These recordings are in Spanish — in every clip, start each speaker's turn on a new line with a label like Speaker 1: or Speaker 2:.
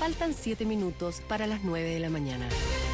Speaker 1: Faltan 7 minutos para las 9 de la mañana.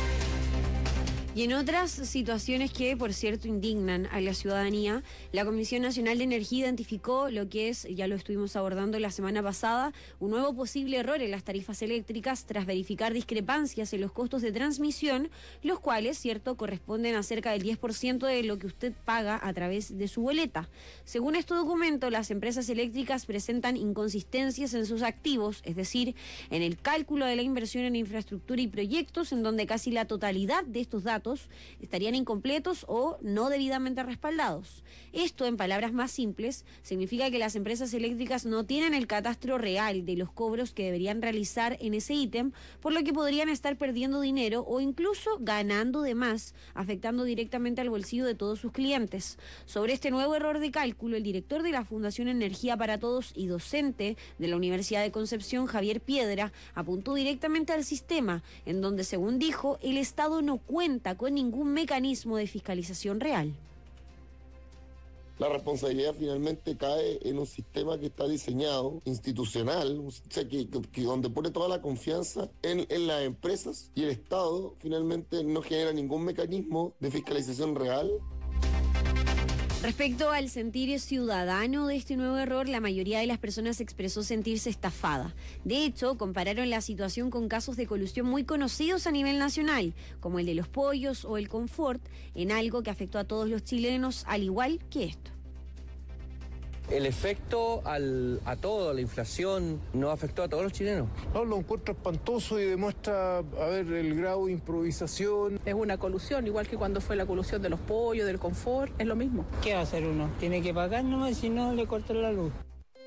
Speaker 2: Y en otras situaciones que, por cierto, indignan a la ciudadanía, la Comisión Nacional de Energía identificó lo que es, ya lo estuvimos abordando la semana pasada, un nuevo posible error en las tarifas eléctricas tras verificar discrepancias en los costos de transmisión, los cuales, cierto, corresponden a cerca del 10% de lo que usted paga a través de su boleta. Según este documento, las empresas eléctricas presentan inconsistencias en sus activos, es decir, en el cálculo de la inversión en infraestructura y proyectos, en donde casi la totalidad de estos datos estarían incompletos o no debidamente respaldados. Esto, en palabras más simples, significa que las empresas eléctricas no tienen el catastro real de los cobros que deberían realizar en ese ítem, por lo que podrían estar perdiendo dinero o incluso ganando de más, afectando directamente al bolsillo de todos sus clientes. Sobre este nuevo error de cálculo, el director de la Fundación Energía para Todos y docente de la Universidad de Concepción, Javier Piedra, apuntó directamente al sistema, en donde, según dijo, el Estado no cuenta con ningún mecanismo de fiscalización real.
Speaker 3: La responsabilidad finalmente cae en un sistema que está diseñado, institucional, o sea, que donde pone toda la confianza en las empresas, y el Estado finalmente no genera ningún mecanismo de fiscalización real.
Speaker 2: Respecto al sentir ciudadano de este nuevo error, la mayoría de las personas expresó sentirse estafada. De hecho, compararon la situación con casos de colusión muy conocidos a nivel nacional, como el de los pollos o el confort, en algo que afectó a todos los chilenos, al igual que esto.
Speaker 4: El efecto a la inflación, ¿no afectó a todos los chilenos?
Speaker 5: No, lo encuentro espantoso y demuestra, el grado de improvisación.
Speaker 6: Es una colusión, igual que cuando fue la colusión de los pollos, del confort, es lo mismo.
Speaker 7: ¿Qué va a hacer uno? Tiene que pagar nomás, si no le cortan la luz.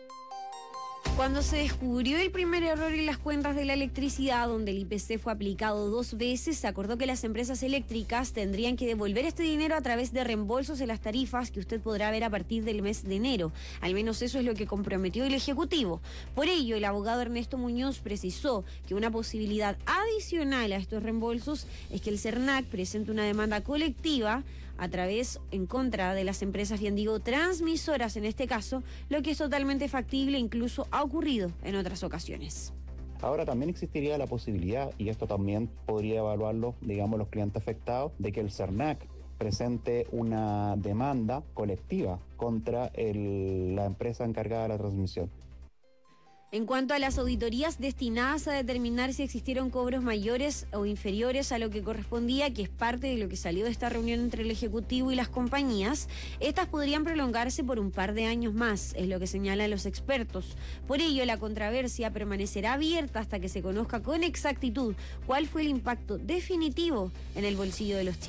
Speaker 2: Cuando se descubrió el primer error en las cuentas de la electricidad, donde el IPC fue aplicado 2 veces, se acordó que las empresas eléctricas tendrían que devolver este dinero a través de reembolsos en las tarifas que usted podrá ver a partir del mes de enero. Al menos eso es lo que comprometió el Ejecutivo. Por ello, el abogado Ernesto Muñoz precisó que una posibilidad adicional a estos reembolsos es que el CERNAC presente una demanda colectiva en contra de las empresas, bien digo, transmisoras en este caso, lo que es totalmente factible, incluso ha ocurrido en otras ocasiones.
Speaker 8: Ahora también existiría la posibilidad, y esto también podría evaluarlo, los clientes afectados, de que el CERNAC presente una demanda colectiva contra la empresa encargada de la transmisión.
Speaker 2: En cuanto a las auditorías destinadas a determinar si existieron cobros mayores o inferiores a lo que correspondía, que es parte de lo que salió de esta reunión entre el Ejecutivo y las compañías, estas podrían prolongarse por un par de años más, es lo que señalan los expertos. Por ello, la controversia permanecerá abierta hasta que se conozca con exactitud cuál fue el impacto definitivo en el bolsillo de los chilenos.